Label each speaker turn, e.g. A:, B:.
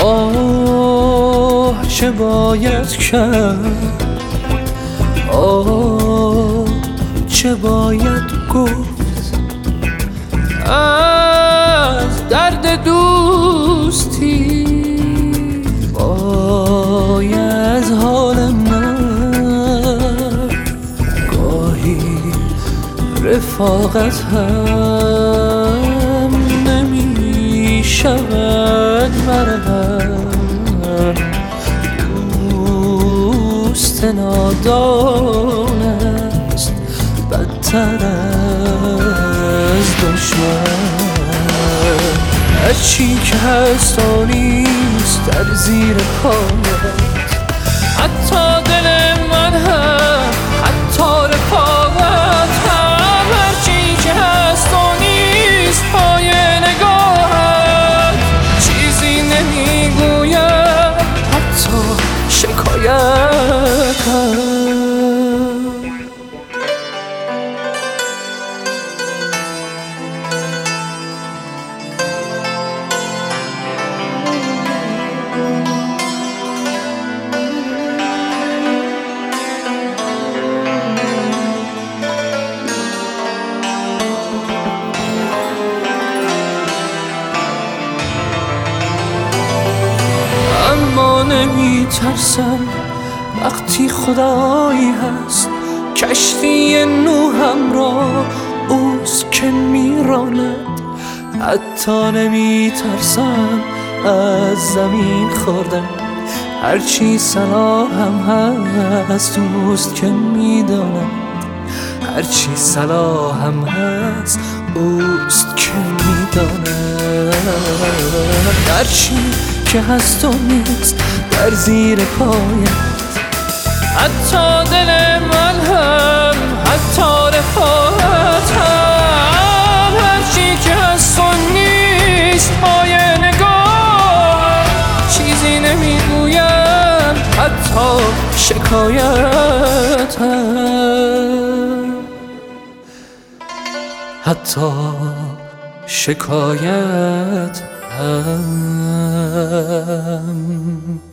A: آه چه باید کرد، آه چه باید گفت از درد دوستی، وای از حال من. گاهی رفاقت هم نمی شود مرهم، دوست نادان است بدتر از دشمن. هرچی که هست و نیست در زیر پایت، حتی دل من هم، حتی رفاقت هم. هرچی که هست و نیست پای نگاهت، چیزی نمیگویم حتی شکایت هم. اما نمی ترسم وقتی خدایی هست، کشتی نوحم را اوست که میراند. حتی نمی ترسم از زمین خوردن، هرچی صلاحم هست اوست که میداند. هرچی صلاحم هست اوست که میداند. هرچی که هست و نیست در زیر پایت، حتی دل من هم، حتی رفاقت هم. هرچی که هست و نیست پای نگاه، چیزی نمیگویم حتی شکایت هم، حتی شکایت هم.